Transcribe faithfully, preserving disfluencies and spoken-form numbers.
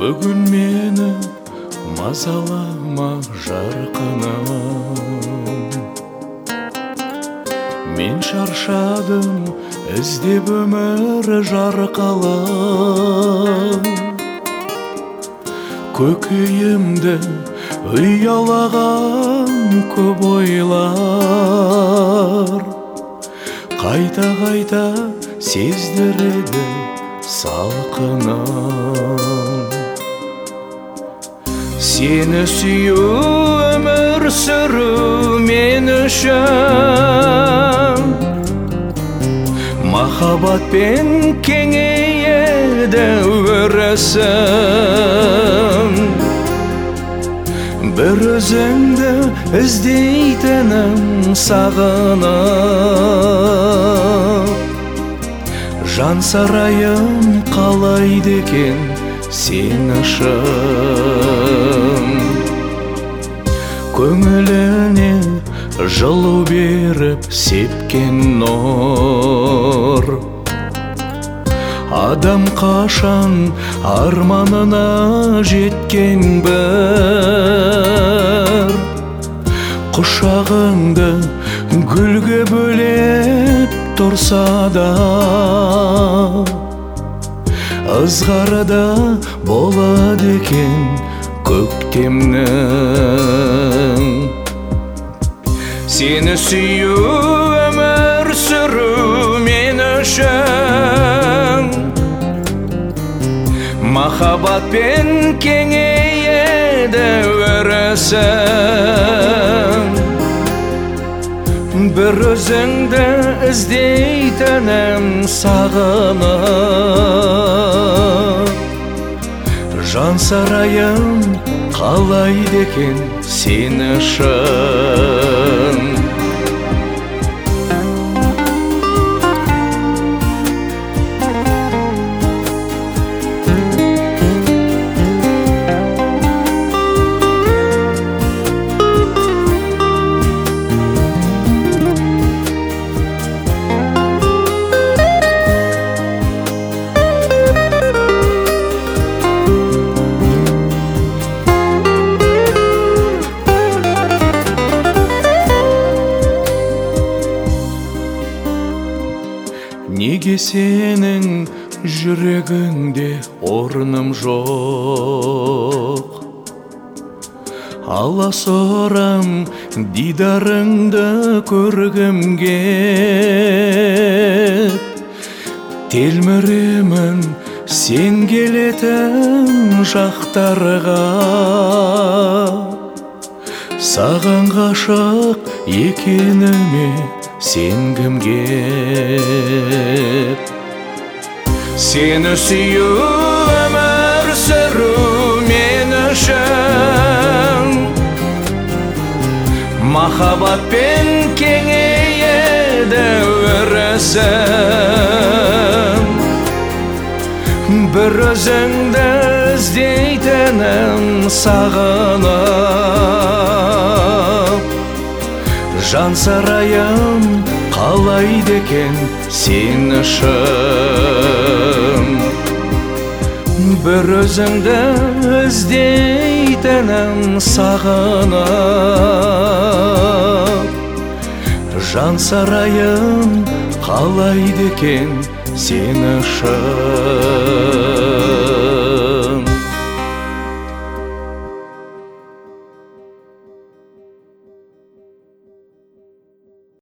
Бүгін мені мазалама жарқыным, мен шаршадым іздеп өмір жарқылын. Көкейімді ұялаған көп ойлар қайта-қайта сездіреді салқыным. Сені сүю өмір сүру мен үшін, махаббатпен кеңейеді өрісім. Бір өзіңді іздейтінім сағынып, жан сарайым қалайды екен сен үшін. Көңіліне жылу беріп сепкен нұр, адам қашан арманына жеткен бір. Құшағыңды гүлге бөлеп тұрса да, ызғарда болады екен көктемнің. Сені сүю өмір сүру мен үшін, махаббатпен кеңейеді өрісім. Бір өзіңді іздейтінім сағынып, жан сарайым қалайды екен сен үшін. Неге сенің жүрегіңде орным жоқ? Аласұрам дидарыңды көргім кеп, телміремін сен келетін жақтарға. Саған ғашық екеніме сенгім кеп. Сені сүю өмір сүру мен үшін, махаббатпен кеңейеді өрісім. Бір өзіңді іздейтінім сағынып, жан сарайым қалайды екен сен үшін. Бір өзіңді іздейтінім сағынып, жан сарайым қалайды екен сен үшін.